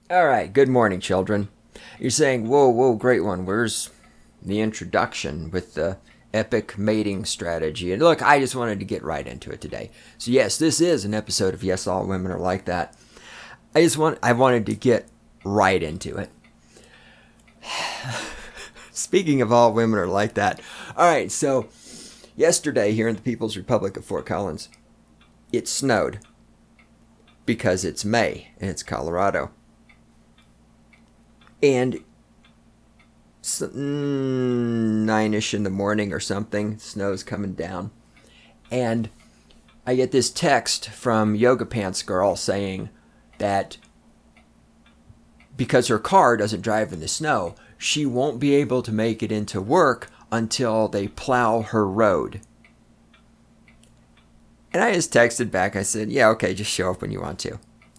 All right, good morning, children. You're saying, whoa, great one. Where's the introduction with the epic mating strategy? And look, I just wanted to get right into it today. So yes, this is an episode of Yes, All Women Are Like That. I wanted to get right into it. Speaking of all women are like that. All right, so yesterday here in the People's Republic of Fort Collins, it snowed because it's May and it's Colorado. And 9-ish in the morning or something, snow's coming down. And I get this text from Yoga Pants Girl saying that because her car doesn't drive in the snow, she won't be able to make it into work until they plow her road. And I just texted back, I said, yeah, okay, just show up when you want to.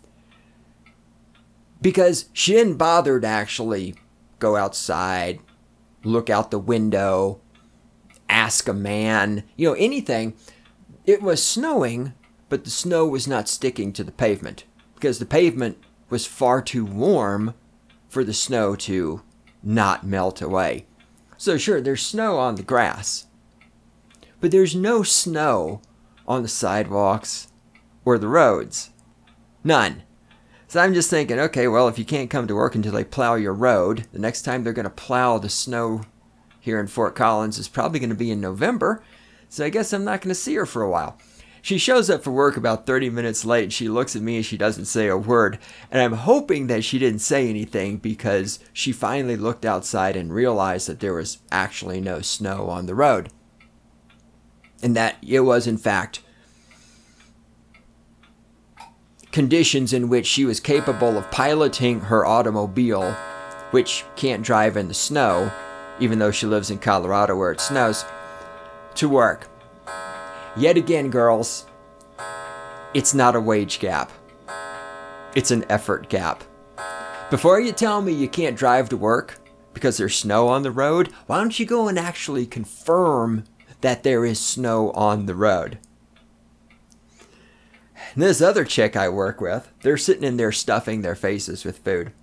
Because she didn't bother to actually go outside, look out the window, ask a man, anything. It was snowing, but the snow was not sticking to the pavement because the pavement was far too warm for the snow to not melt away. So sure, there's snow on the grass, but there's no snow on the sidewalks or the roads. None. So I'm just thinking, okay, well, if you can't come to work until they plow your road, the next time they're going to plow the snow here in Fort Collins is probably going to be in November. So I guess I'm not going to see her for a while. She shows up for work about 30 minutes late. She looks at me and she doesn't say a word. And I'm hoping that she didn't say anything because she finally looked outside and realized that there was actually no snow on the road. And that it was, in fact, conditions in which she was capable of piloting her automobile, which can't drive in the snow, even though she lives in Colorado where it snows, to work. Yet again, girls, it's not a wage gap. It's an effort gap. Before you tell me you can't drive to work because there's snow on the road, why don't you go and actually confirm that there is snow on the road? And this other chick I work with, they're sitting in there stuffing their faces with food.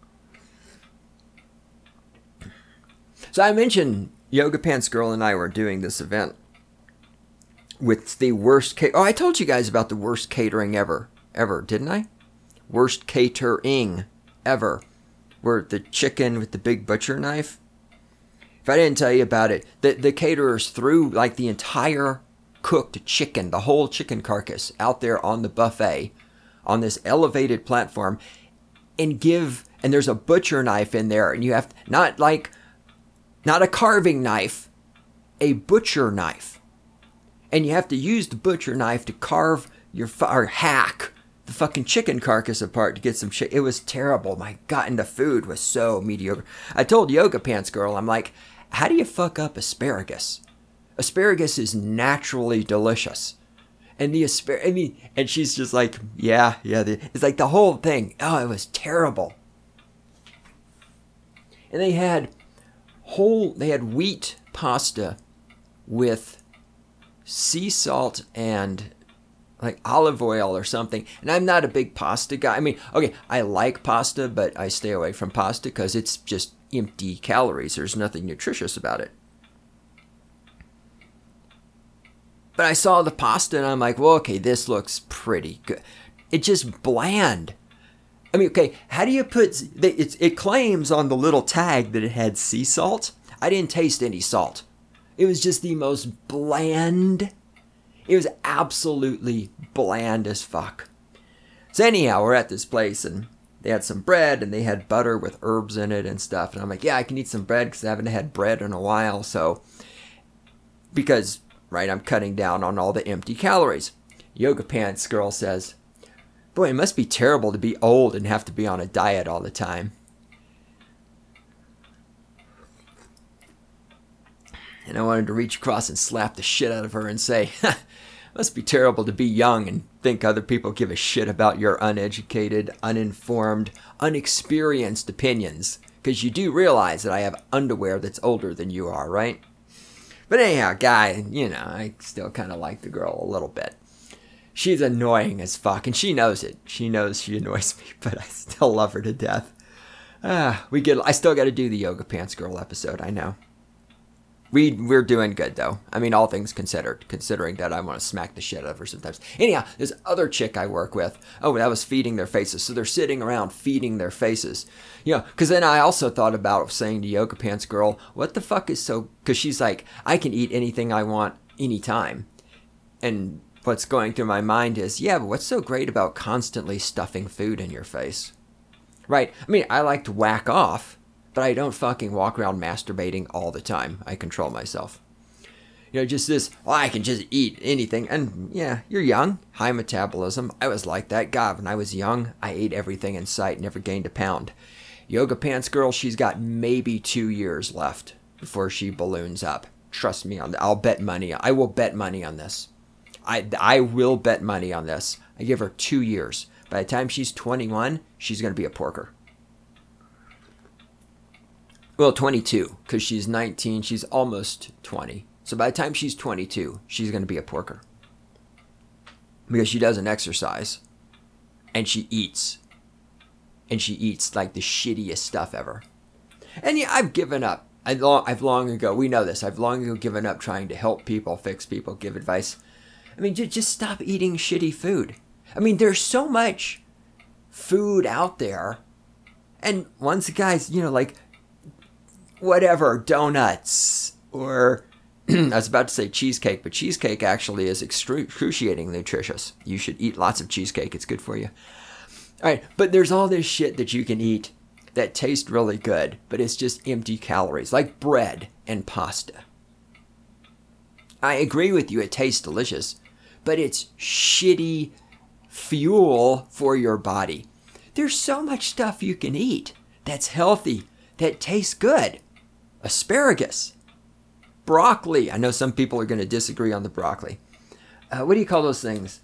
So I mentioned Yoga Pants Girl and I were doing this event with the worst I told you guys about the worst catering ever, didn't I? Worst catering ever. Where the chicken with the big butcher knife. If I didn't tell you about it, the caterers threw like the entire cooked chicken, the whole chicken carcass out there on the buffet on this elevated platform and there's a butcher knife in there, and you have not a carving knife, a butcher knife. And you have to use the butcher knife to carve or hack the fucking chicken carcass apart to get some shit. It was terrible. My God, and the food was so mediocre. I told Yoga Pants Girl, I'm like, how do you fuck up asparagus? Asparagus is naturally delicious. And and she's just like, yeah. It's like the whole thing. Oh, it was terrible. And they had wheat pasta with sea salt and like olive oil or something. And I'm not a big pasta guy. I mean, okay, I like pasta, but I stay away from pasta because it's just empty calories. There's nothing nutritious about it. But I saw the pasta and I'm like, well, okay, this looks pretty good. It's just bland. I mean, okay, how do you it claims on the little tag that it had sea salt. I didn't taste any salt. It was just the most bland. It was absolutely bland as fuck. So anyhow, we're at this place and they had some bread and they had butter with herbs in it and stuff. And I'm like, yeah, I can eat some bread because I haven't had bread in a while. Because I'm cutting down on all the empty calories. Yoga Pants Girl says, boy, it must be terrible to be old and have to be on a diet all the time. And I wanted to reach across and slap the shit out of her and say, must be terrible to be young and think other people give a shit about your uneducated, uninformed, unexperienced opinions. Because you do realize that I have underwear that's older than you are, right? But anyhow, guy, I still kind of like the girl a little bit. she's annoying as fuck, and she knows it. She knows she annoys me, but I still love her to death. I still got to do the Yoga Pants Girl episode, I know. We're doing good, though. I mean, all things considered, considering that I want to smack the shit out of her sometimes. Anyhow, this other chick I work with, that was feeding their faces. So they're sitting around feeding their faces. Because then I also thought about saying to Yoga Pants Girl, what the fuck is so... Because she's like, I can eat anything I want anytime. And what's going through my mind is, yeah, but what's so great about constantly stuffing food in your face? Right? I mean, I like to whack off, but I don't fucking walk around masturbating all the time. I control myself. Just this, I can just eat anything. And yeah, you're young, high metabolism. I was like that. God, when I was young, I ate everything in sight, never gained a pound. Yoga Pants Girl, she's got maybe 2 years left before she balloons up. Trust me on that. I'll bet money. I will bet money on this. I will bet money on this. I give her 2 years. By the time she's 21, she's going to be a porker. Well, 22, because she's 19. She's almost 20. So by the time she's 22, she's going to be a porker. Because she doesn't exercise. And she eats. And she eats like the shittiest stuff ever. And yeah, I've given up. I've long ago, we know this, I've long ago given up trying to help people, fix people, give advice. I mean, just stop eating shitty food. I mean, there's so much food out there. And once guys, like, whatever, donuts, or I was about to say cheesecake, but cheesecake actually is excruciatingly nutritious. You should eat lots of cheesecake. It's good for you. All right, but there's all this shit that you can eat that tastes really good, but it's just empty calories, like bread and pasta. I agree with you, it tastes delicious, but it's shitty fuel for your body. There's so much stuff you can eat that's healthy, that tastes good. Asparagus, broccoli. I know some people are going to disagree on the broccoli. What do you call those things?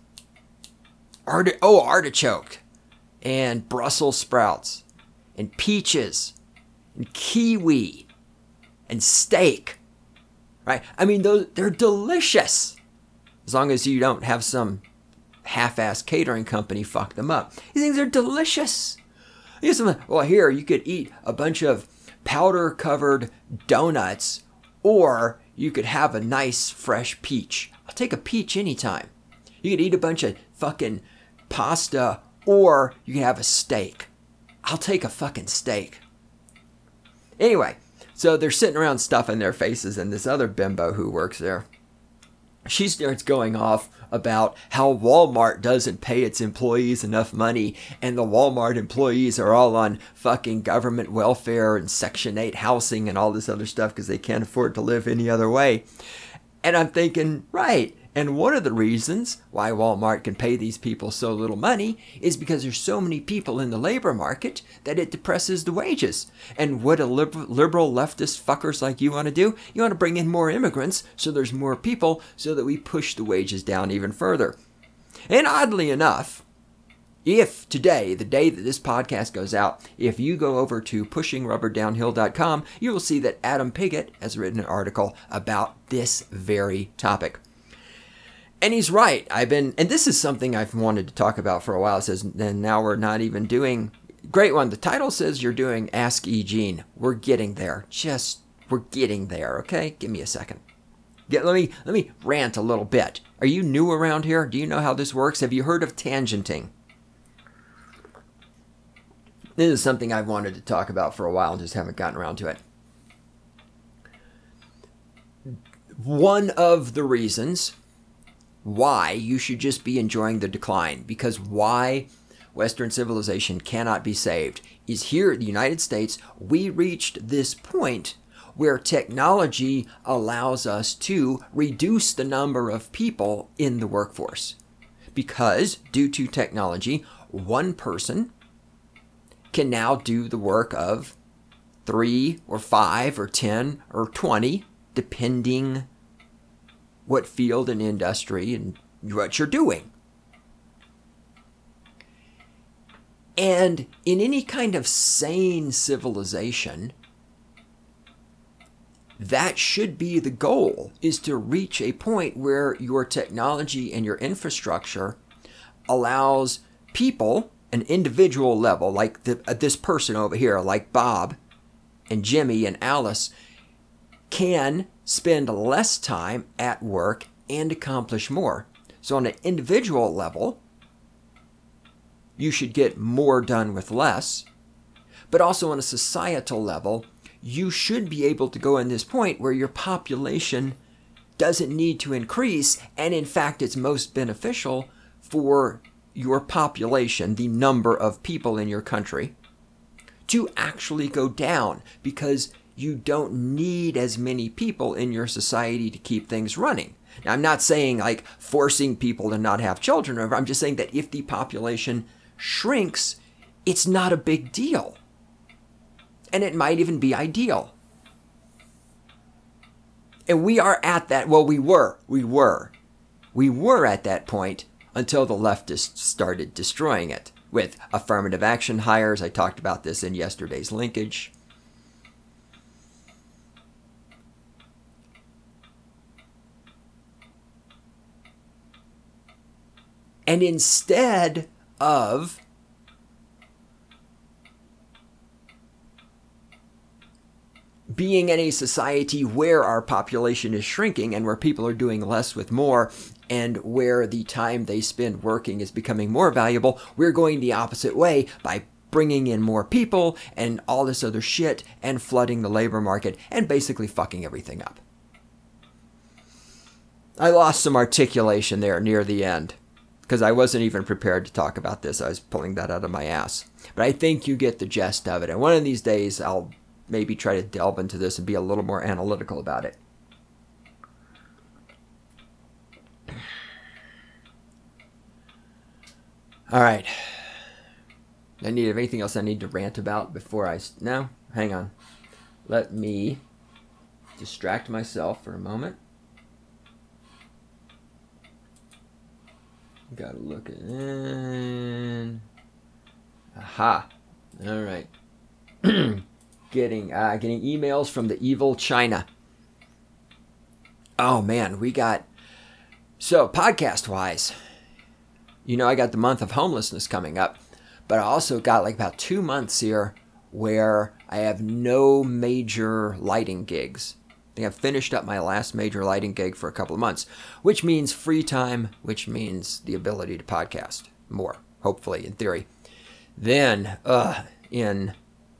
Artichoke, and Brussels sprouts, and peaches, and kiwi, and steak. Right? I mean, they're delicious. As long as you don't have some half-assed catering company fuck them up. These things are delicious. Here, you could eat a bunch of powder-covered donuts, or you could have a nice, fresh peach. I'll take a peach anytime. You could eat a bunch of fucking pasta, or you can have a steak. I'll take a fucking steak. Anyway, so they're sitting around stuffing their faces, and this other bimbo who works there, she starts going off about how Walmart doesn't pay its employees enough money, and the Walmart employees are all on fucking government welfare and Section 8 housing and all this other stuff because they can't afford to live any other way. And I'm thinking, right. And one of the reasons why Walmart can pay these people so little money is because there's so many people in the labor market that it depresses the wages. And what a liberal leftist fuckers like you want to do? You want to bring in more immigrants so there's more people so that we push the wages down even further. And oddly enough, if today, the day that this podcast goes out, if you go over to pushingrubberdownhill.com, you will see that Adam Piggott has written an article about this very topic. And he's right. And this is something I've wanted to talk about for a while. It says, and now we're not even doing, great one. The title says you're doing Ask E. Gene. We're getting there. We're getting there. Okay. Give me a second. Let me rant a little bit. Are you new around here? Do you know how this works? Have you heard of tangenting? This is something I've wanted to talk about for a while and just haven't gotten around to it. One of the reasons why you should just be enjoying the decline, because why Western civilization cannot be saved, is here in the United States, we reached this point where technology allows us to reduce the number of people in the workforce. Because due to technology, one person can now do the work of 3 or 5 or 10 or 20, depending what field and industry and what you're doing. And in any kind of sane civilization, that should be the goal, is to reach a point where your technology and your infrastructure allows people, an individual level, like this person over here, like Bob and Jimmy and Alice, can spend less time at work and accomplish more. So on an individual level, you should get more done with less. But also on a societal level, you should be able to go in this point where your population doesn't need to increase, and in fact it's most beneficial for your population, the number of people in your country, to actually go down, because you don't need as many people in your society to keep things running. Now, I'm not saying like forcing people to not have children, or I'm just saying that if the population shrinks, it's not a big deal. And it might even be ideal. And we are at that, well, we were at that point until the leftists started destroying it with affirmative action hires. I talked about this in yesterday's linkage. And instead of being in a society where our population is shrinking and where people are doing less with more, and where the time they spend working is becoming more valuable, we're going the opposite way by bringing in more people and all this other shit and flooding the labor market and basically fucking everything up. I lost some articulation there near the end because I wasn't even prepared to talk about this. I was pulling that out of my ass. But I think you get the gist of it. And one of these days, I'll maybe try to delve into this and be a little more analytical about it. All right. Anything else I need to rant about before I... No? Hang on. Let me distract myself for a moment. Gotta look at it. Aha. All right. Getting emails from the evil China. Oh man, we got... So, podcast-wise, I got the month of homelessness coming up, but I also got like about 2 months here where I have no major lighting gigs. I think I've finished up my last major lighting gig for a couple of months, which means free time, which means the ability to podcast more, hopefully, in theory. Then, in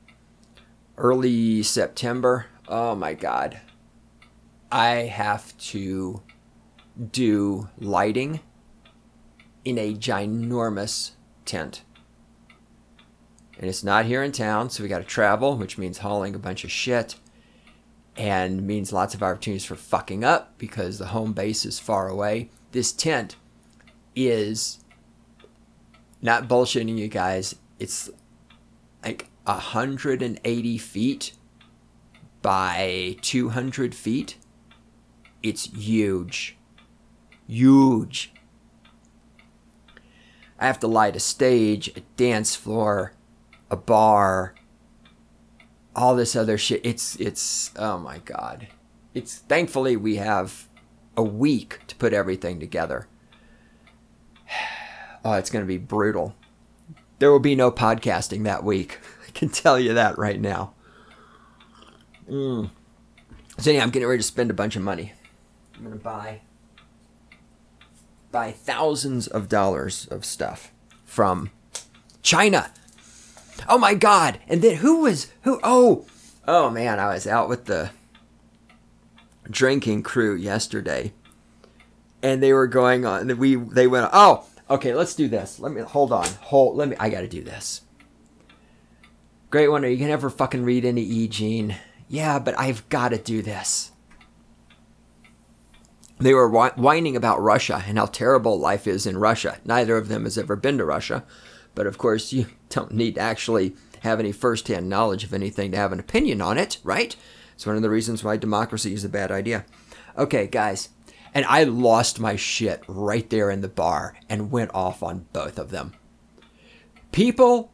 early September, oh my God, I have to do lighting in a ginormous tent. And it's not here in town, so we got to travel, which means hauling a bunch of shit. And means lots of opportunities for fucking up because the home base is far away. This tent is, not bullshitting you guys, it's like 180 feet by 200 feet. It's huge. Huge. I have to light a stage, a dance floor, a bar, all this other shit. It's oh my God. Thankfully we have a week to put everything together. Oh, it's going to be brutal. There will be no podcasting that week. I can tell you that right now. So yeah, I'm getting ready to spend a bunch of money. I'm going to buy thousands of dollars of stuff from China. Oh my God. And then who? Oh man, I was out with the drinking crew yesterday and they were going on, they went, oh, okay, let's do this. I got to do this. Great one. Are you going to ever fucking read any E. Gene? Yeah, but I've got to do this. They were whining about Russia and how terrible life is in Russia. Neither of them has ever been to Russia. But of course, you don't need to actually have any first-hand knowledge of anything to have an opinion on it, right? It's one of the reasons why democracy is a bad idea. Okay, guys. And I lost my shit right there in the bar and went off on both of them. People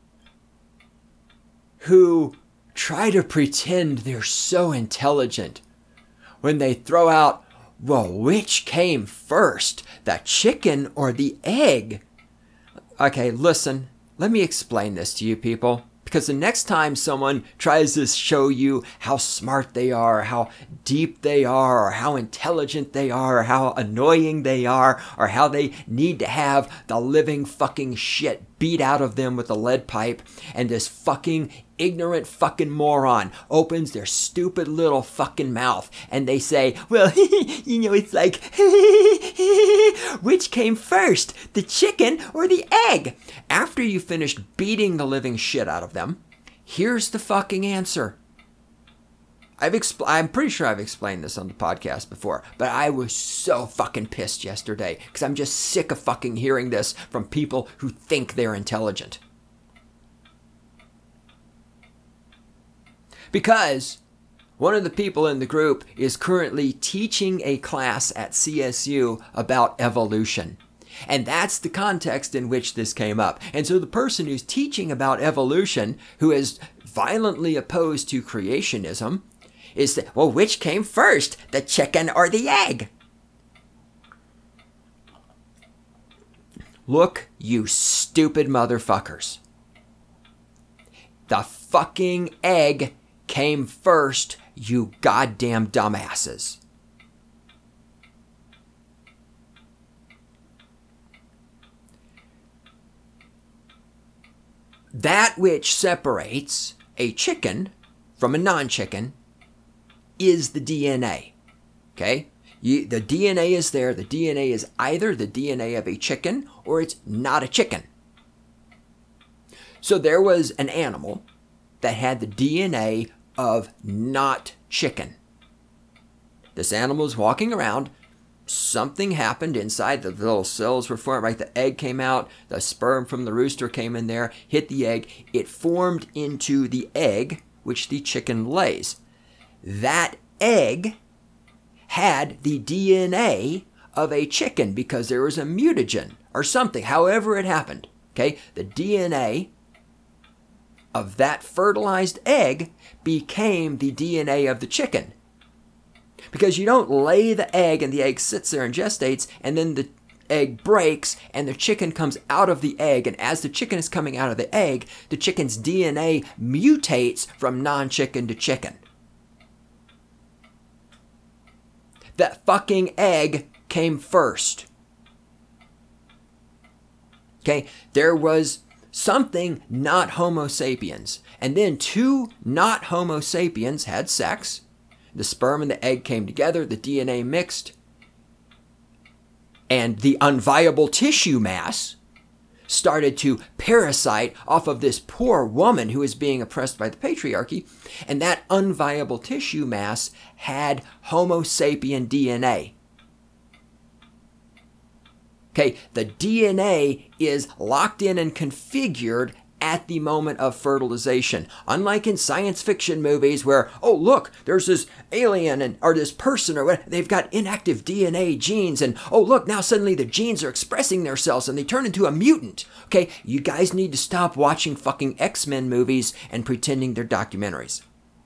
who try to pretend they're so intelligent when they throw out, well, which came first, the chicken or the egg? Okay, listen. Let me explain this to you people. Because the next time someone tries to show you how smart they are, how deep they are, or how intelligent they are, or how annoying they are, or how they need to have the living fucking shit beat out of them with a lead pipe, and this fucking ignorant fucking moron opens their stupid little fucking mouth and they say, well, it's like, which came first, the chicken or the egg? After you finished beating the living shit out of them, here's the fucking answer. I'm pretty sure I've explained this on the podcast before, but I was so fucking pissed yesterday because I'm just sick of fucking hearing this from people who think they're intelligent. Because one of the people in the group is currently teaching a class at CSU about evolution. And that's the context in which this came up. And so the person who's teaching about evolution, who is violently opposed to creationism, is, well, which came first, the chicken or the egg? Look, you stupid motherfuckers. The fucking egg came first, you goddamn dumbasses. That which separates a chicken from a non-chicken is the DNA. Okay? The DNA is there. The DNA is either the DNA of a chicken or it's not a chicken. So there was an animal that had the DNA of not chicken. This animal was walking around. Something happened inside. The little cells were formed, right? The egg came out. The sperm from the rooster came in there, hit the egg. It formed into the egg, which the chicken lays. That egg had the DNA of a chicken because there was a mutagen or something, however it happened. Okay? The DNA of that fertilized egg became the DNA of the chicken. Because you don't lay the egg and the egg sits there and gestates and then the egg breaks and the chicken comes out of the egg, and as the chicken is coming out of the egg, the chicken's DNA mutates from non-chicken to chicken. That fucking egg came first. Okay, there was something not Homo sapiens, and then two not Homo sapiens had sex. The sperm and the egg came together, the DNA mixed, and the unviable tissue mass started to parasite off of this poor woman who is being oppressed by the patriarchy, and that unviable tissue mass had Homo sapien DNA. Okay, the DNA is locked in and configured at the moment of fertilization. Unlike in science fiction movies where, oh look, there's this alien or this person or what, they've got inactive DNA genes, and oh look, now suddenly the genes are expressing themselves and they turn into a mutant. Okay, you guys need to stop watching fucking X-Men movies and pretending they're documentaries.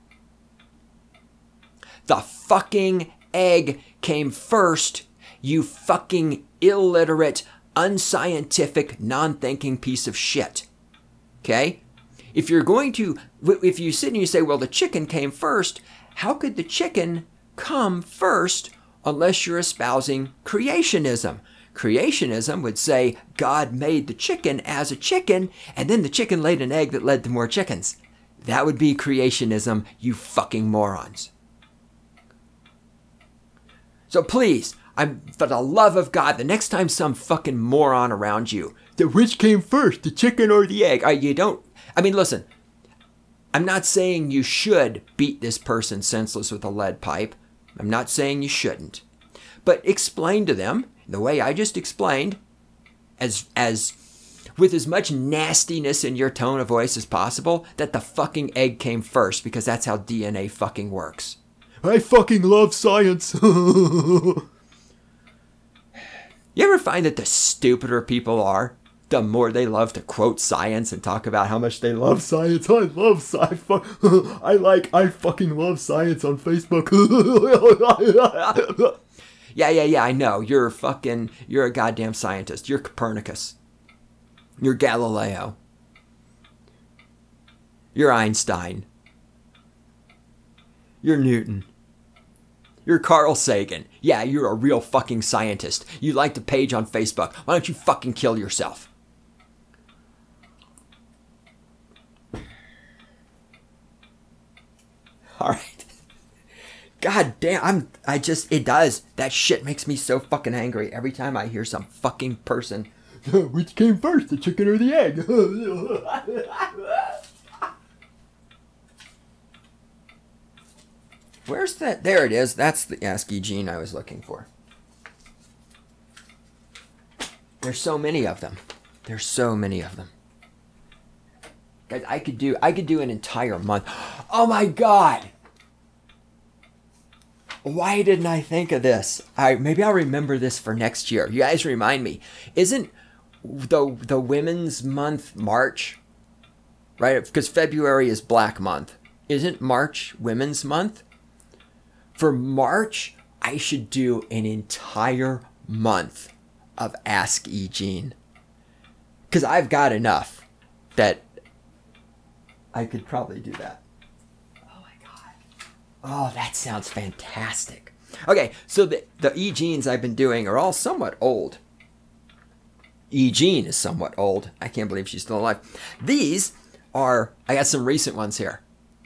The fucking egg came first, you fucking illiterate, unscientific, non-thinking piece of shit. Okay? If you sit and you say, well, the chicken came first, how could the chicken come first unless you're espousing creationism? Creationism would say God made the chicken as a chicken, and then the chicken laid an egg that led to more chickens. That would be creationism, you fucking morons. So please, for the love of God, the next time some fucking moron around you, which came first, the chicken or the egg? Listen, I'm not saying you should beat this person senseless with a lead pipe. I'm not saying you shouldn't. But explain to them, the way I just explained, as with as much nastiness in your tone of voice as possible, that the fucking egg came first, because that's how DNA fucking works. I fucking love science. You ever find that the stupider people are, the more they love to quote science and talk about how much they love science? I love sci-fi. I fucking love science on Facebook. Yeah, I know. You're a goddamn scientist. You're Copernicus. You're Galileo. You're Einstein. You're Newton. You're Carl Sagan. Yeah, you're a real fucking scientist. You like the page on Facebook. Why don't you fucking kill yourself? All right. God damn, it does. That shit makes me so fucking angry every time I hear some fucking person. Which came first, the chicken or the egg? Where's that? There it is. That's the ASCII gene I was looking for. There's so many of them. There's so many of them. Guys, I could do an entire month. Oh my God! Why didn't I think of this? Maybe I'll remember this for next year. You guys remind me. Isn't the Women's Month March? Right? Because February is Black Month. Isn't March Women's Month? For March, I should do an entire month of Ask E. Gene. Because I've got enough that I could probably do that. Oh my God. Oh, that sounds fantastic. Okay, so the E. Genes I've been doing are all somewhat old. E. Gene is somewhat old. I can't believe she's still alive. These are, I got some recent ones here.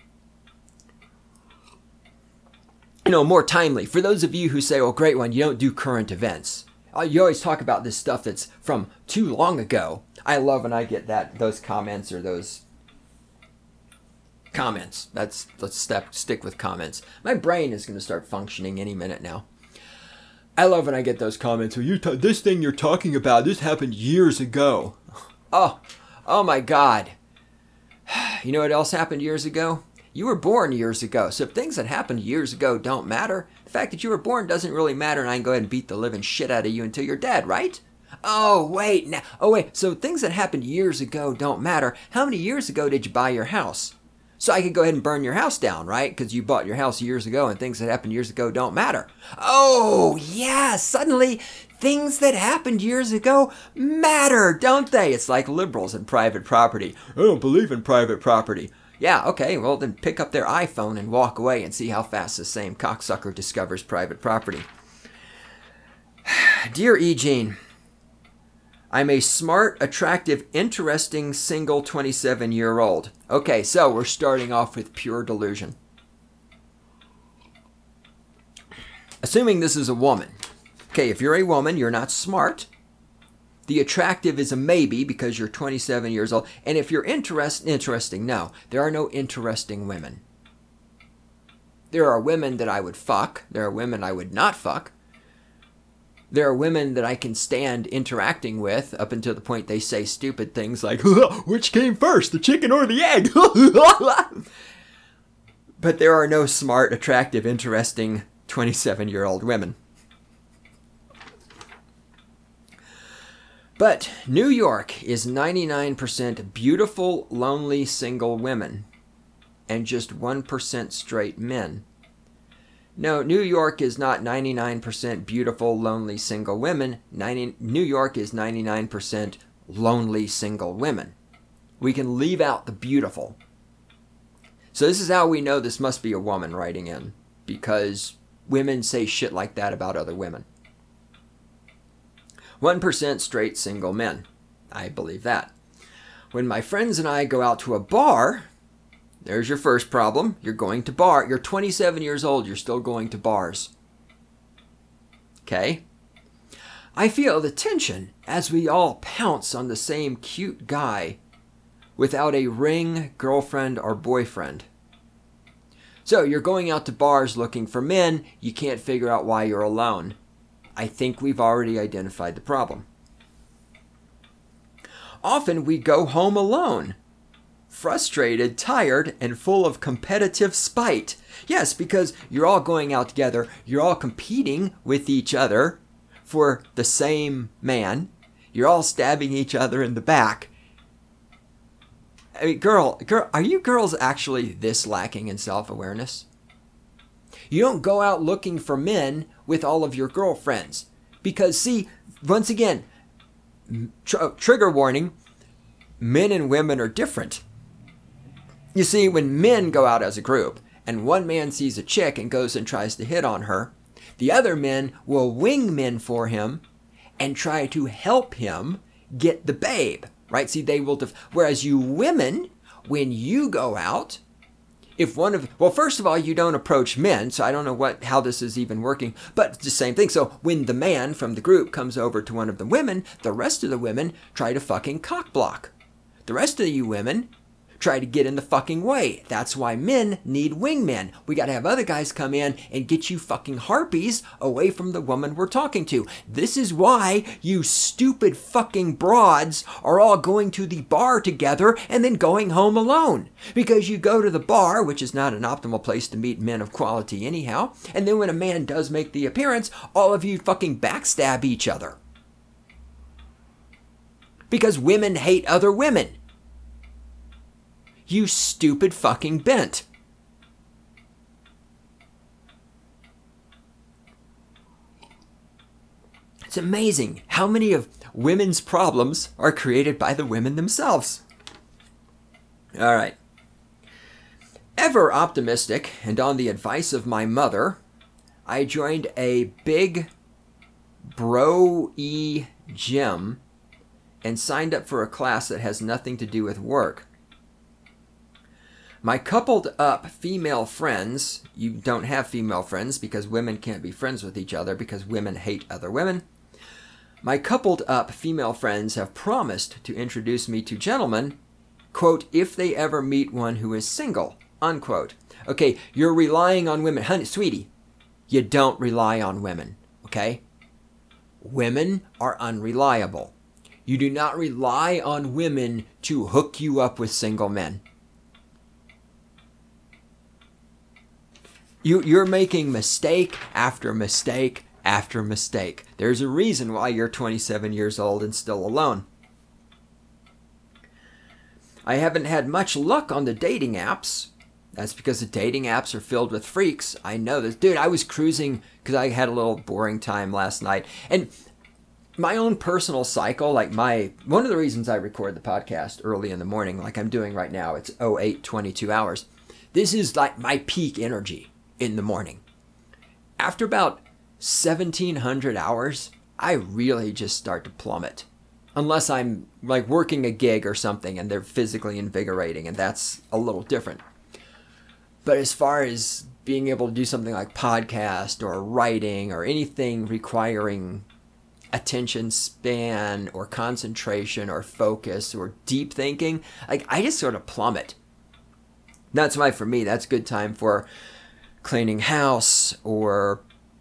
More timely. For those of you who say, oh, great one, you don't do current events. You always talk about this stuff that's from too long ago. I love when I get those comments or those comments. Let's stick with comments. My brain is going to start functioning any minute now. I love when I get those comments. This thing you're talking about, this happened years ago. Oh my God. You know what else happened years ago? You were born years ago, so if things that happened years ago don't matter, the fact that you were born doesn't really matter, and I can go ahead and beat the living shit out of you until you're dead, right? Oh, wait, so things that happened years ago don't matter. How many years ago did you buy your house? So I could go ahead and burn your house down, right? Because you bought your house years ago, and things that happened years ago don't matter. Oh, yeah, suddenly things that happened years ago matter, don't they? It's like liberals and private property. I don't believe in private property. Yeah, okay, well then pick up their iPhone and walk away and see how fast the same cocksucker discovers private property. Dear E. Gene, I'm a smart, attractive, interesting, single 27-year-old. Okay, so we're starting off with pure delusion. Assuming this is a woman. Okay, if you're a woman, you're not smart. The attractive is a maybe because you're 27 years old. And if you're interesting, no. There are no interesting women. There are women that I would fuck. There are women I would not fuck. There are women that I can stand interacting with up until the point they say stupid things like, which came first, the chicken or the egg? But there are no smart, attractive, interesting 27-year-old women. But New York is 99% beautiful, lonely, single women, and just 1% straight men. No, New York is not 99% beautiful, lonely, single women. New York is 99% lonely, single women. We can leave out the beautiful. So this is how we know this must be a woman writing in, because women say shit like that about other women. 1% straight single men. I believe that. When my friends and I go out to a bar, there's your first problem. You're going to bar. You're 27 years old. You're still going to bars. Okay? I feel the tension as we all pounce on the same cute guy without a ring, girlfriend, or boyfriend. So you're going out to bars looking for men. You can't figure out why you're alone. I think we've already identified the problem. Often we go home alone, frustrated, tired, and full of competitive spite. Yes, because you're all going out together, you're all competing with each other for the same man, you're all stabbing each other in the back. I mean, girl, are you girls actually this lacking in self-awareness? You don't go out looking for men with all of your girlfriends. Because, see, once again, trigger warning, men and women are different. You see, when men go out as a group and one man sees a chick and goes and tries to hit on her, the other men will wing men for him and try to help him get the babe, right? See, they will, whereas you women, when you go out, well, first of all, you don't approach men, so I don't know how this is even working, but it's the same thing. So when the man from the group comes over to one of the women, the rest of the women try to fucking cock block. The rest of you women try to get in the fucking way. That's why men need wingmen. We got to have other guys come in and get you fucking harpies away from the woman we're talking to. This is why you stupid fucking broads are all going to the bar together and then going home alone. Because you go to the bar, which is not an optimal place to meet men of quality anyhow, and then when a man does make the appearance, all of you fucking backstab each other. Because women hate other women. You stupid fucking bent. It's amazing how many of women's problems are created by the women themselves. All right. Ever optimistic and on the advice of my mother, I joined a big bro-y gym and signed up for a class that has nothing to do with work. My coupled up female friends, you don't have female friends because women can't be friends with each other because women hate other women. My coupled up female friends have promised to introduce me to gentlemen, quote, if they ever meet one who is single, unquote. Okay, you're relying on women. Honey, sweetie, you don't rely on women, okay? Women are unreliable. You do not rely on women to hook you up with single men. You're making mistake after mistake after mistake. There's a reason why you're 27 years old and still alone. I haven't had much luck on the dating apps. That's because the dating apps are filled with freaks. I know this. Dude, I was cruising because I had a little boring time last night. And my own personal cycle, one of the reasons I record the podcast early in the morning, like I'm doing right now, it's 08:22 hours. This is like my peak energy in the morning. After about 1,700 hours, I really just start to plummet. Unless I'm like working a gig or something and they're physically invigorating, and that's a little different. But as far as being able to do something like podcast or writing or anything requiring attention span or concentration or focus or deep thinking, like I just sort of plummet. That's why for me, that's good time for cleaning house or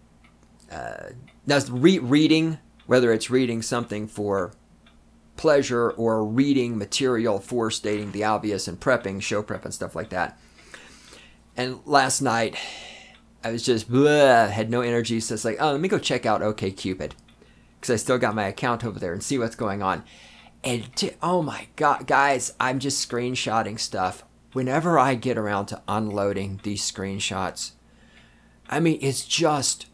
that's reading, whether it's reading something for pleasure or reading material for stating the obvious and prepping, show prep and stuff like that. And last night, I was just had no energy, so it's like, let me go check out OkCupid because I still got my account over there and see what's going on. And oh my God, guys, I'm just screenshotting stuff. Whenever I get around to unloading these screenshots, I mean, it's just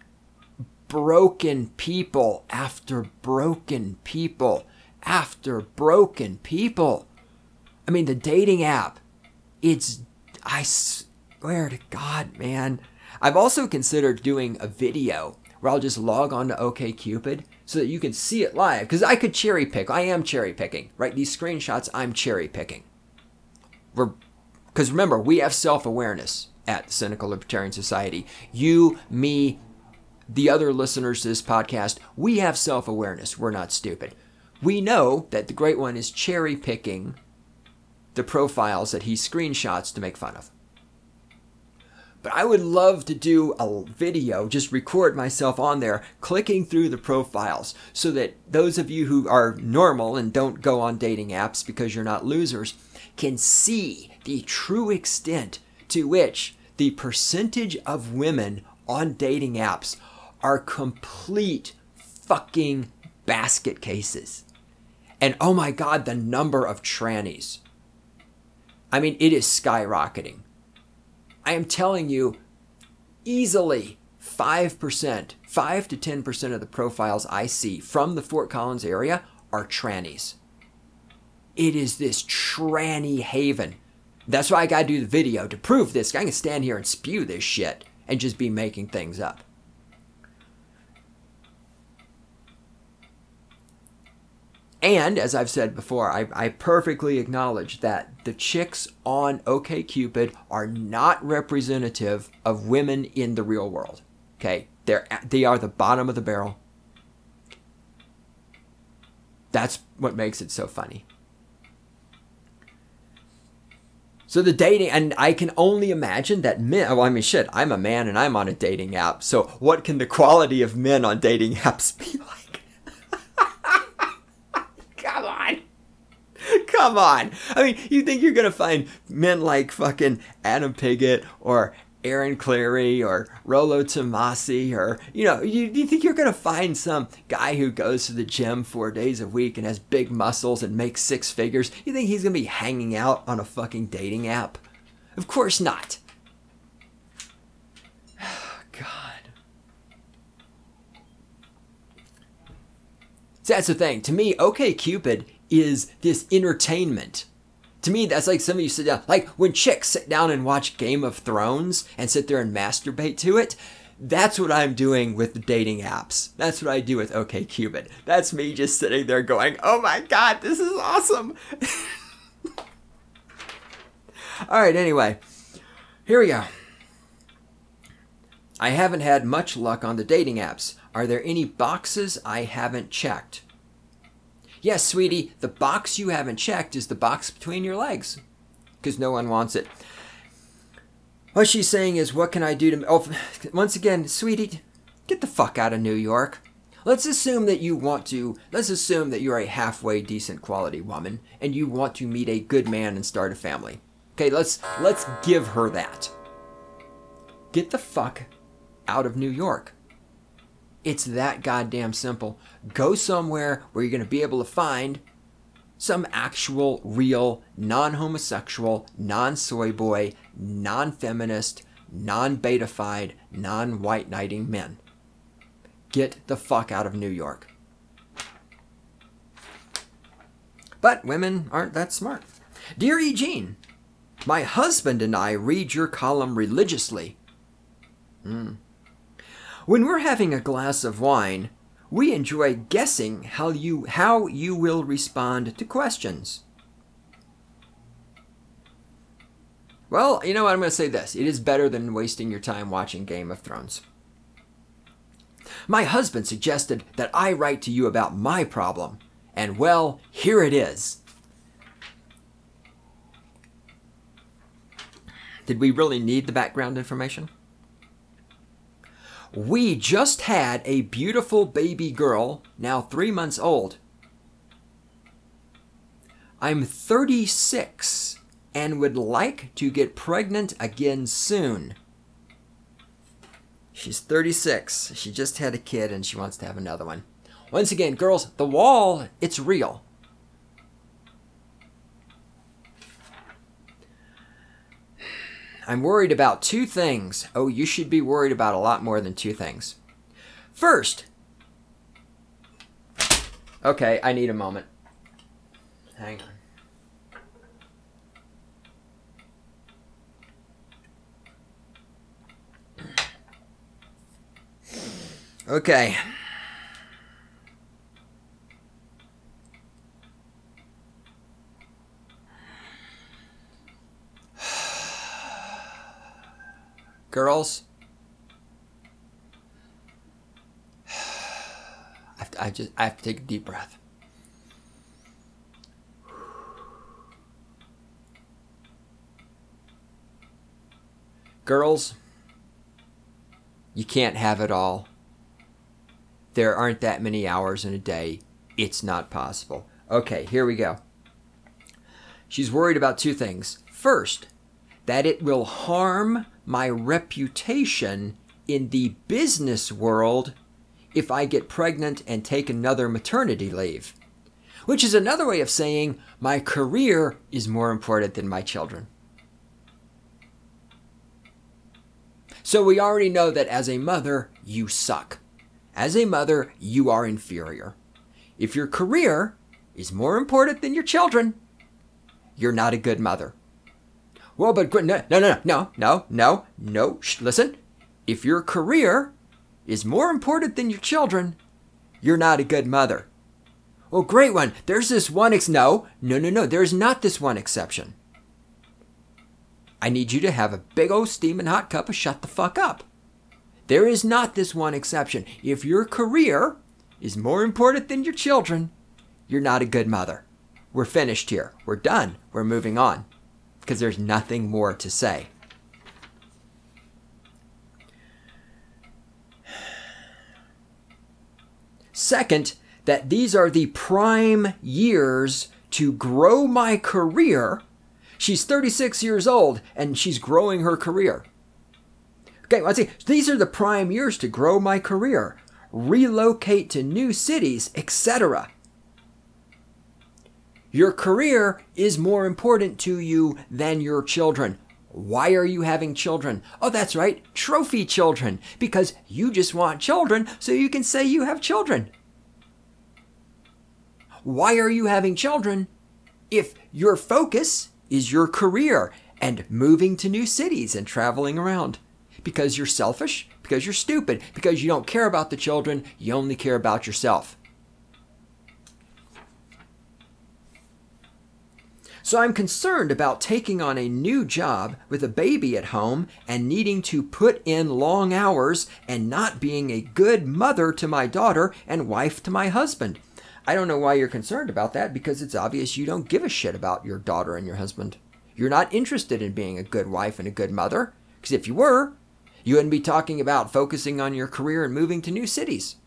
broken people after broken people after broken people. I mean, the dating app, I swear to God, man. I've also considered doing a video where I'll just log on to OkCupid so that you can see it live. Because I could cherry pick. I am cherry picking, right? These screenshots, I'm cherry picking. Because remember, we have self-awareness at the Cynical Libertarian Society. You, me, the other listeners to this podcast, we have self-awareness. We're not stupid. We know that the Great One is cherry picking the profiles that he screenshots to make fun of. But I would love to do a video, just record myself on there, clicking through the profiles so that those of you who are normal and don't go on dating apps because you're not losers can see the true extent to which the percentage of women on dating apps are complete fucking basket cases. And oh my God, the number of trannies. I mean, it is skyrocketing. I am telling you, easily 5%, 5 to 10% of the profiles I see from the Fort Collins area are trannies. It is this tranny haven. That's why I gotta do the video to prove this. I can stand here and spew this shit and just be making things up. And as I've said before, I perfectly acknowledge that the chicks on OkCupid are not representative of women in the real world. Okay, they are the bottom of the barrel. That's what makes it so funny. So the dating, and I can only imagine that men, well, I mean, shit, I'm a man and I'm on a dating app. So what can the quality of men on dating apps be like? Come on. I mean, you think you're going to find men like fucking Adam Piggott or Aaron Cleary or Rollo Tomasi or, you think you're going to find some guy who goes to the gym 4 days a week and has big muscles and makes six figures? You think he's going to be hanging out on a fucking dating app? Of course not. God. So that's the thing. To me, OkCupid is this entertainment. To me, that's like some of you sit down, like when chicks sit down and watch Game of Thrones and sit there and masturbate to it. That's what I'm doing with the dating apps. That's what I do with OkCupid. That's me just sitting there going, oh my God, this is awesome. All right, anyway, here we go. I haven't had much luck on the dating apps. Are there any boxes I haven't checked? Yes, sweetie, the box you haven't checked is the box between your legs. Because no one wants it. What she's saying is, what can I do to... Oh, once again, sweetie, get the fuck out of New York. Let's assume that let's assume that you're a halfway decent quality woman and you want to meet a good man and start a family. Okay, let's give her that. Get the fuck out of New York. It's that goddamn simple. Go somewhere where you're going to be able to find some actual, real, non-homosexual, non-soy boy, non-feminist, non-betafied, non-white knighting men. Get the fuck out of New York. But women aren't that smart. Dear E. Jean, my husband and I read your column religiously. When we're having a glass of wine, we enjoy guessing how you will respond to questions. Well, you know what? I'm going to say this. It is better than wasting your time watching Game of Thrones. My husband suggested that I write to you about my problem. And well, here it is. Did we really need the background information? We just had a beautiful baby girl, now 3 months old. I'm 36 and would like to get pregnant again soon. She's 36. She just had a kid and she wants to have another one. Once again, girls, the wall, it's real. I'm worried about two things. Oh, you should be worried about a lot more than two things. First, okay, I need a moment. Hang on. Okay. Girls, I have to take a deep breath. Girls, you can't have it all. There aren't that many hours in a day. It's not possible. Okay, here we go. She's worried about two things. First, that it will harm my reputation in the business world if I get pregnant and take another maternity leave. Which is another way of saying my career is more important than my children. So we already know that as a mother, you suck. As a mother, you are inferior. If your career is more important than your children, you're not a good mother. Well, but no. Shh, listen. If your career is more important than your children, you're not a good mother. Well, great one. There's this one no. There's not this one exception. I need you to have a big old steaming hot cup of shut the fuck up. There is not this one exception. If your career is more important than your children, you're not a good mother. We're finished here. We're done. We're moving on. Because there's nothing more to say. Second, that these are the prime years to grow my career. She's 36 years old and she's growing her career. Okay, let's see. These are the prime years to grow my career, relocate to new cities, etc. Your career is more important to you than your children. Why are you having children? Oh, that's right, trophy children, because you just want children so you can say you have children. Why are you having children if your focus is your career and moving to new cities and traveling around? Because you're selfish, because you're stupid, because you don't care about the children, you only care about yourself. So I'm concerned about taking on a new job with a baby at home and needing to put in long hours and not being a good mother to my daughter and wife to my husband. I don't know why you're concerned about that, because it's obvious you don't give a shit about your daughter and your husband. You're not interested in being a good wife and a good mother, because if you were, you wouldn't be talking about focusing on your career and moving to new cities.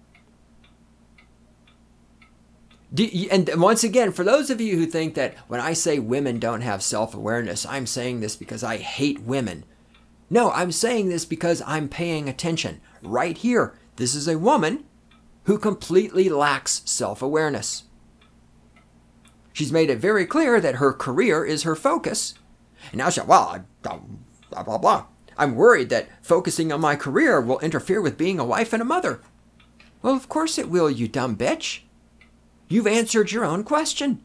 And once again, for those of you who think that when I say women don't have self-awareness, I'm saying this because I hate women. No, I'm saying this because I'm paying attention. Right here, this is a woman who completely lacks self-awareness. She's made it very clear that her career is her focus. And now she's, blah, blah, blah. I'm worried that focusing on my career will interfere with being a wife and a mother. Well, of course it will, you dumb bitch. You've answered your own question.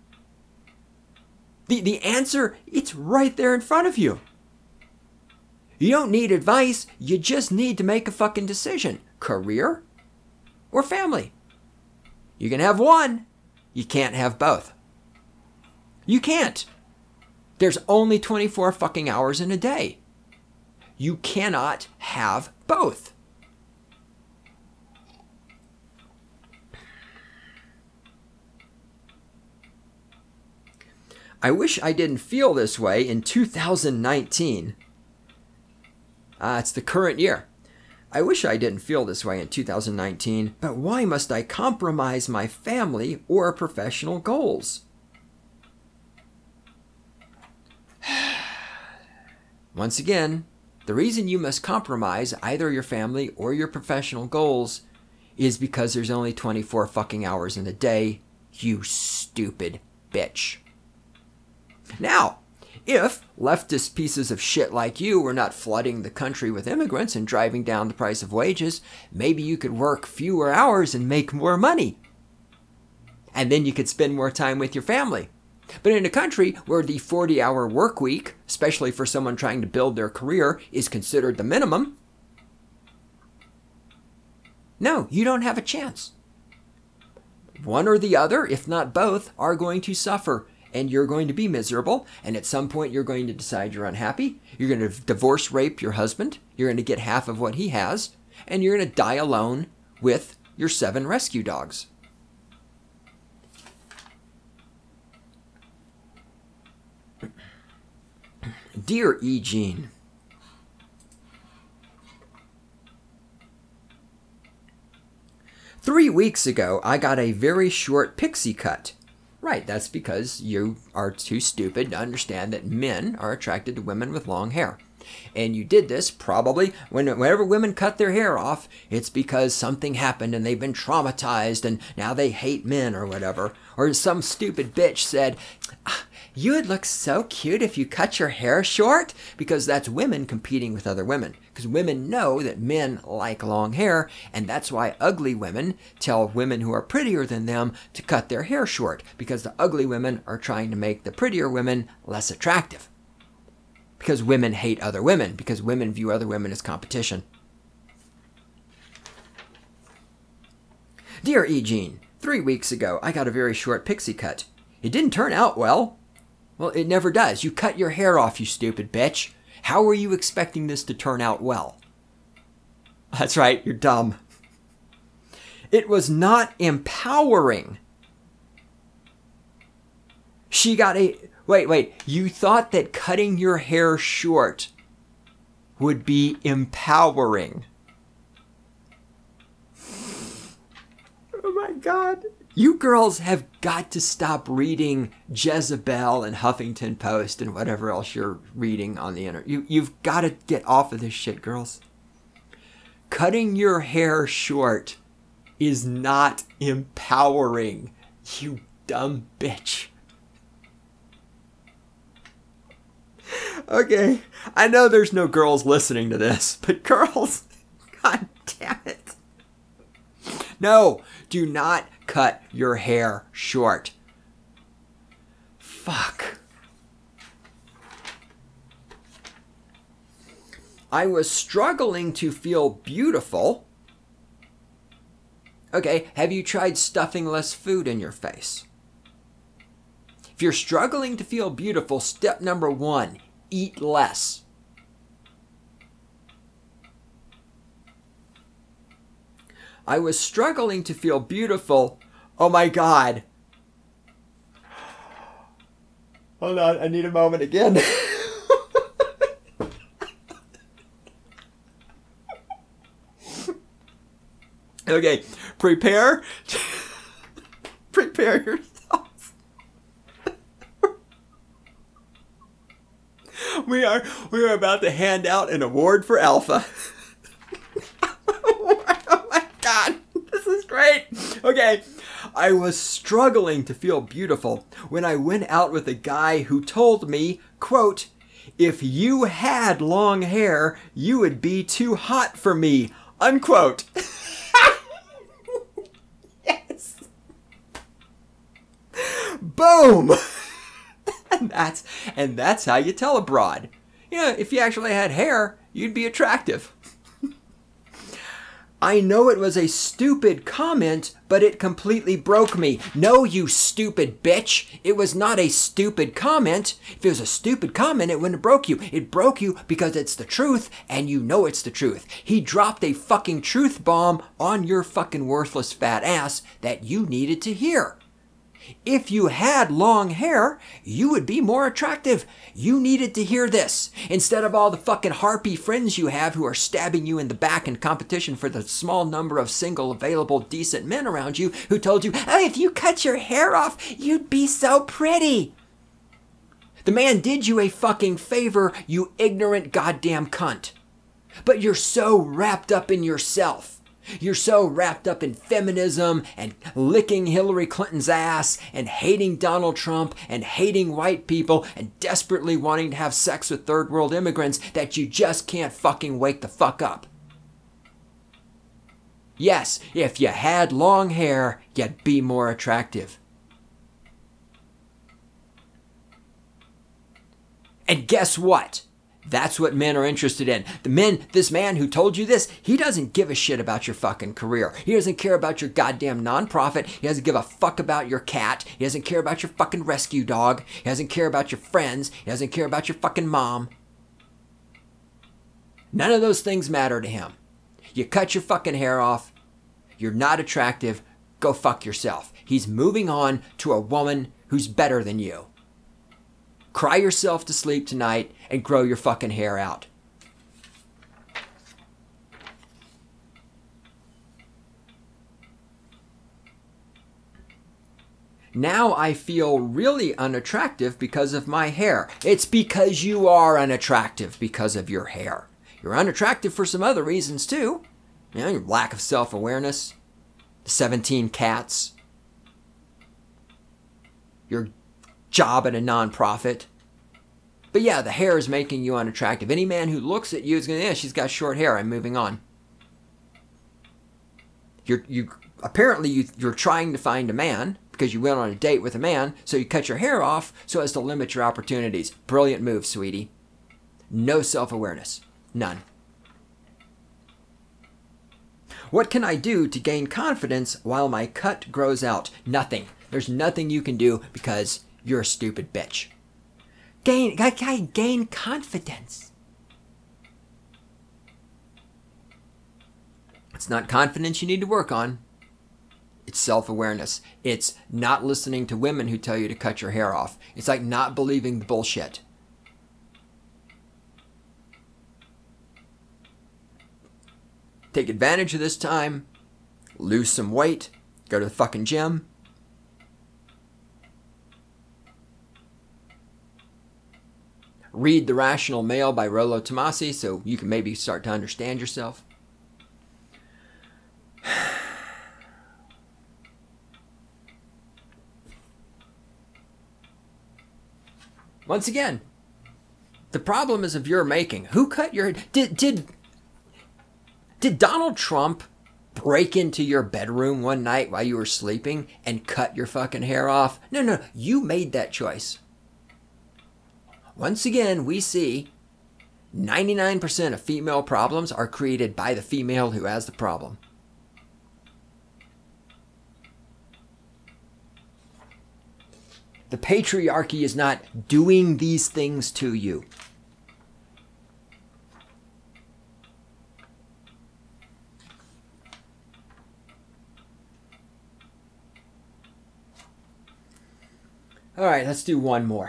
The answer, it's right there in front of you. You don't need advice, you just need to make a fucking decision. Career or family. You can have one, you can't have both. You can't. There's only 24 fucking hours in a day. You cannot have both. I wish I didn't feel this way in 2019. It's the current year. I wish I didn't feel this way in 2019, but why must I compromise my family or professional goals? Once again, the reason you must compromise either your family or your professional goals is because there's only 24 fucking hours in a day, you stupid bitch. Now, if leftist pieces of shit like you were not flooding the country with immigrants and driving down the price of wages, maybe you could work fewer hours and make more money. And then you could spend more time with your family. But in a country where the 40-hour work week, especially for someone trying to build their career, is considered the minimum, no, you don't have a chance. One or the other, if not both, are going to suffer. And you're going to be miserable, and at some point you're going to decide you're unhappy. You're going to divorce rape your husband. You're going to get half of what he has, and you're going to die alone with your 7 rescue dogs. Dear E. Jean, "3 weeks ago, I got a very short pixie cut." Right, that's because you are too stupid to understand that men are attracted to women with long hair. And you did this probably whenever women cut their hair off, it's because something happened and they've been traumatized and now they hate men or whatever. Or some stupid bitch said, You would look so cute if you cut your hair short, because that's women competing with other women. Because women know that men like long hair, and that's why ugly women tell women who are prettier than them to cut their hair short, because the ugly women are trying to make the prettier women less attractive. Because women hate other women, because women view other women as competition. Dear E. Jean, 3 weeks ago I got a very short pixie cut. It didn't turn out well. Well, it never does. You cut your hair off, you stupid bitch. How are you expecting this to turn out well? That's right, you're dumb. It was not empowering. She got a... Wait. You thought that cutting your hair short would be empowering. Oh my God. You girls have got to stop reading Jezebel and Huffington Post and whatever else you're reading on the internet. You've got to get off of this shit, girls. Cutting your hair short is not empowering, you dumb bitch. Okay, I know there's no girls listening to this, but girls, god damn it. No, do not cut your hair short. Fuck. I was struggling to feel beautiful. Okay, have you tried stuffing less food in your face? If you're struggling to feel beautiful, step number 1, eat less. I was struggling to feel beautiful. Oh my God. Hold on, I need a moment again. Okay, prepare yourself. We are about to hand out an award for Alpha. God, this is great. Okay, I was struggling to feel beautiful when I went out with a guy who told me, quote, "If you had long hair, you would be too hot for me," unquote. Yes. Boom. And that's how you tell a broad. You know, if you actually had hair, you'd be attractive. I know it was a stupid comment, but it completely broke me. No, you stupid bitch. It was not a stupid comment. If it was a stupid comment, it wouldn't have broke you. It broke you because it's the truth, and you know it's the truth. He dropped a fucking truth bomb on your fucking worthless fat ass that you needed to hear. If you had long hair, you would be more attractive. You needed to hear this. Instead of all the fucking harpy friends you have who are stabbing you in the back in competition for the small number of single available decent men around you who told you, "Oh, if you cut your hair off, you'd be so pretty." The man did you a fucking favor, you ignorant goddamn cunt. But you're so wrapped up in yourself. You're so wrapped up in feminism and licking Hillary Clinton's ass and hating Donald Trump and hating white people and desperately wanting to have sex with third world immigrants that you just can't fucking wake the fuck up. Yes, if you had long hair, you'd be more attractive. And guess what? That's what men are interested in. This man who told you this, he doesn't give a shit about your fucking career. He doesn't care about your goddamn nonprofit. He doesn't give a fuck about your cat. He doesn't care about your fucking rescue dog. He doesn't care about your friends. He doesn't care about your fucking mom. None of those things matter to him. You cut your fucking hair off. You're not attractive. Go fuck yourself. He's moving on to a woman who's better than you. Cry yourself to sleep tonight and grow your fucking hair out. Now I feel really unattractive because of my hair. It's because you are unattractive because of your hair. You're unattractive for some other reasons too. You know, your lack of self-awareness, the 17 cats, your job at a nonprofit. But yeah, the hair is making you unattractive. Any man who looks at you is going to, yeah, she's got short hair. I'm moving on. You're trying to find a man because you went on a date with a man, so you cut your hair off so as to limit your opportunities. Brilliant move, sweetie. No self-awareness. None. What can I do to gain confidence while my cut grows out? Nothing. There's nothing you can do because you're a stupid bitch. Gain confidence. It's not confidence you need to work on. It's self-awareness. It's not listening to women who tell you to cut your hair off. It's like not believing the bullshit. Take advantage of this time. Lose some weight. Go to the fucking gym. Read The Rational Male by Rollo Tomassi so you can maybe start to understand yourself. Once again, the problem is of your making. Who cut your... Did Donald Trump break into your bedroom one night while you were sleeping and cut your fucking hair off? No. You made that choice. Once again, we see 99% of female problems are created by the female who has the problem. The patriarchy is not doing these things to you. All right, let's do one more.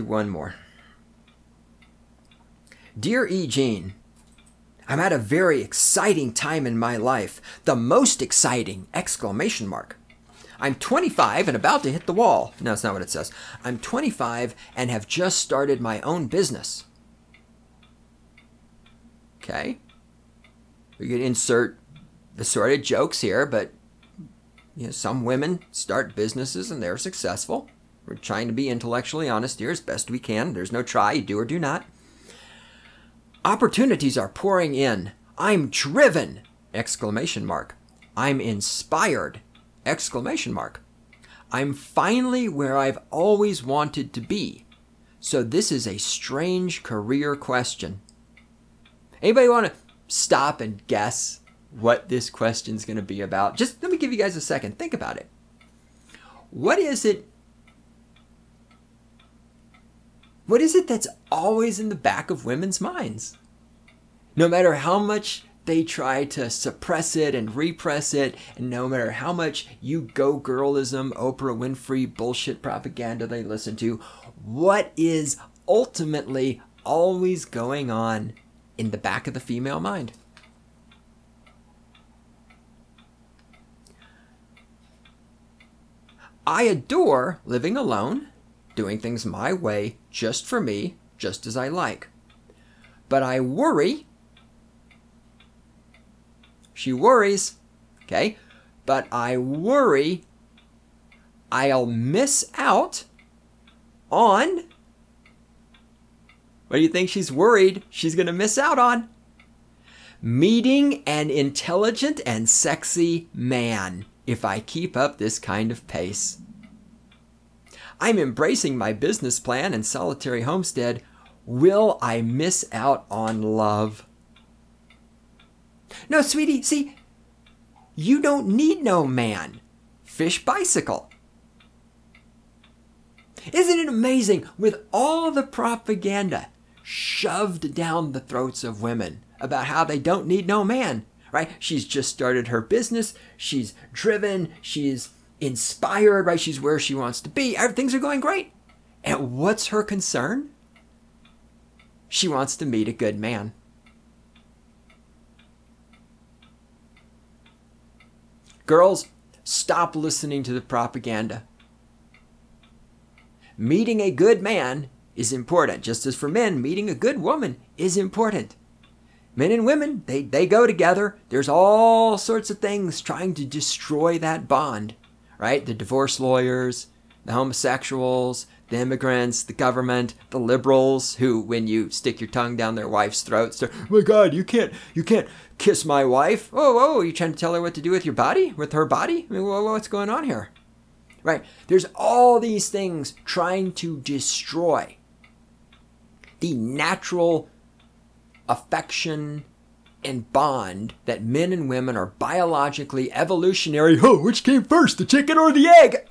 Dear E. Jean, I'm at a very exciting time in my life. The most exciting! ! I'm 25 and about to hit the wall. No, that's not what it says. I'm 25 and have just started my own business. Okay. We could insert assorted jokes here, but some women start businesses and they're successful. We're trying to be intellectually honest here as best we can. There's no try, you do or do not. Opportunities are pouring in. I'm driven! ! I'm inspired! ! I'm finally where I've always wanted to be. So this is a strange career question. Anybody want to stop and guess what this question's going to be about? Just let me give you guys a second. Think about it. What is it that's always in the back of women's minds? No matter how much they try to suppress it and repress it, and no matter how much you go girlism, Oprah Winfrey bullshit propaganda they listen to, what is ultimately always going on in the back of the female mind? I adore living alone, doing things my way, just for me, just as I like. But I worry. She worries, okay? But I worry I'll miss out on... What do you think she's worried she's going to miss out on? Meeting an intelligent and sexy man if I keep up this kind of pace. I'm embracing my business plan and solitary homestead. Will I miss out on love? No, sweetie, see, you don't need no man. Fish bicycle. Isn't it amazing with all the propaganda shoved down the throats of women about how they don't need no man, right? She's just started her business. She's driven. She's inspired, right? She's where she wants to be. Things are going great. And what's her concern? She wants to meet a good man. Girls, stop listening to the propaganda. Meeting a good man is important, just as for men, meeting a good woman is important. Men and women, they go together. There's all sorts of things trying to destroy that bond, right? The divorce lawyers, the homosexuals, The immigrants, the government, the liberals who, when you stick your tongue down their wife's throat, start, oh my God, you can't kiss my wife. Oh, you trying to tell her what to do with your body, with her body? I mean, what's going on here? Right? There's all these things trying to destroy the natural affection and bond that men and women are biologically, evolutionary. Oh, which came first, the chicken or the egg?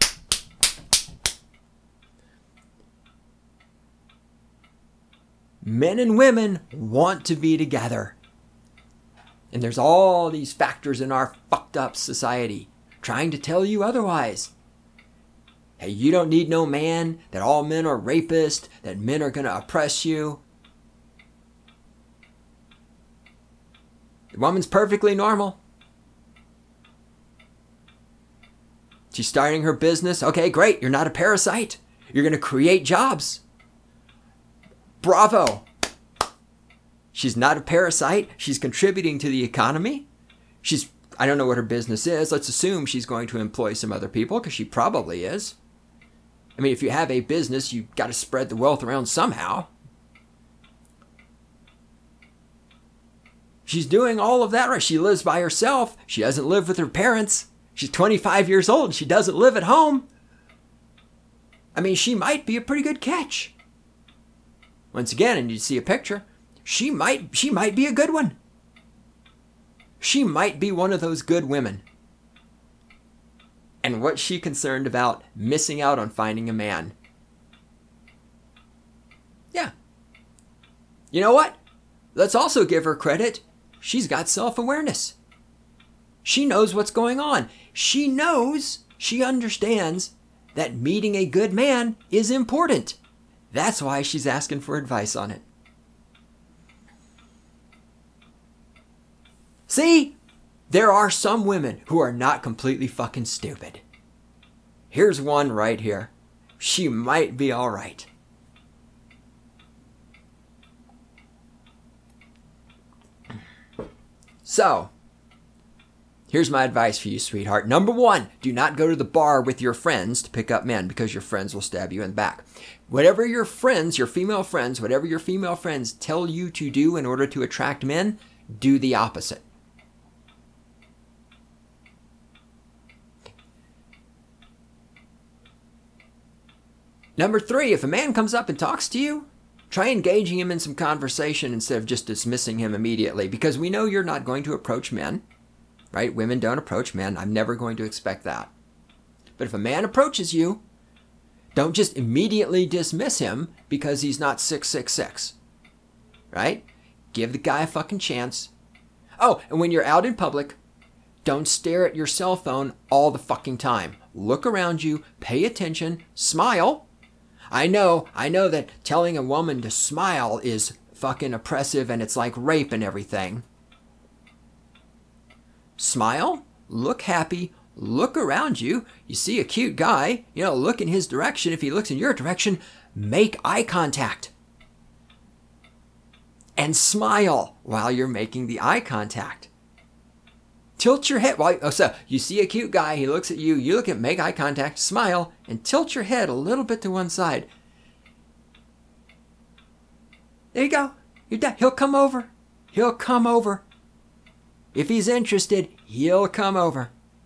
Men and women want to be together. And there's all these factors in our fucked up society trying to tell you otherwise. Hey, you don't need no man, that all men are rapists, that men are going to oppress you. The woman's perfectly normal. She's starting her business. Okay, great. You're not a parasite. You're going to create jobs. Bravo. She's not a parasite. She's contributing to the economy. I don't know what her business is. Let's assume she's going to employ some other people, because she probably is. I mean, if you have a business, you've got to spread the wealth around somehow. She's doing all of that right. She lives by herself. She doesn't live with her parents. She's 25 years old. She doesn't live at home. I mean, she might be a pretty good catch. Once again, and you see a picture, she might be a good one. She might be one of those good women. And what's she concerned about? Missing out on finding a man. Yeah. You know what? Let's also give her credit. She's got self-awareness. She knows what's going on. She understands that meeting a good man is important. That's why she's asking for advice on it. See? There are some women who are not completely fucking stupid. Here's one right here. She might be all right. So, here's my advice for you, sweetheart. Number one, do not go to the bar with your friends to pick up men, because your friends will stab you in the back. Whatever your female friends tell you to do in order to attract men, do the opposite. Number three, if a man comes up and talks to you, try engaging him in some conversation instead of just dismissing him immediately, because we know you're not going to approach men, right? Women don't approach men. I'm never going to expect that. But if a man approaches you, don't just immediately dismiss him because he's not 6'6", right? Give the guy a fucking chance. Oh, and when you're out in public, don't stare at your cell phone all the fucking time. Look around you, pay attention, smile. I know that telling a woman to smile is fucking oppressive and it's like rape and everything. Smile, look happy, look around you. You see a cute guy, look in his direction. If he looks in your direction, make eye contact. And smile while you're making the eye contact. Tilt your head. So you see a cute guy, he looks at you, make eye contact, smile, and tilt your head a little bit to one side. There you go. You're done. He'll come over. If he's interested, he'll come over.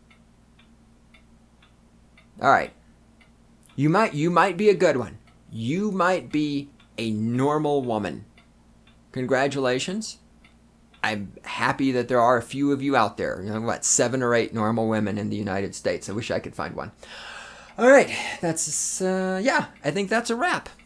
All right. You might be a good one. You might be a normal woman. Congratulations. I'm happy that there are a few of you out there. 7 or 8 normal women in the United States. I wish I could find one. All right. I think that's a wrap.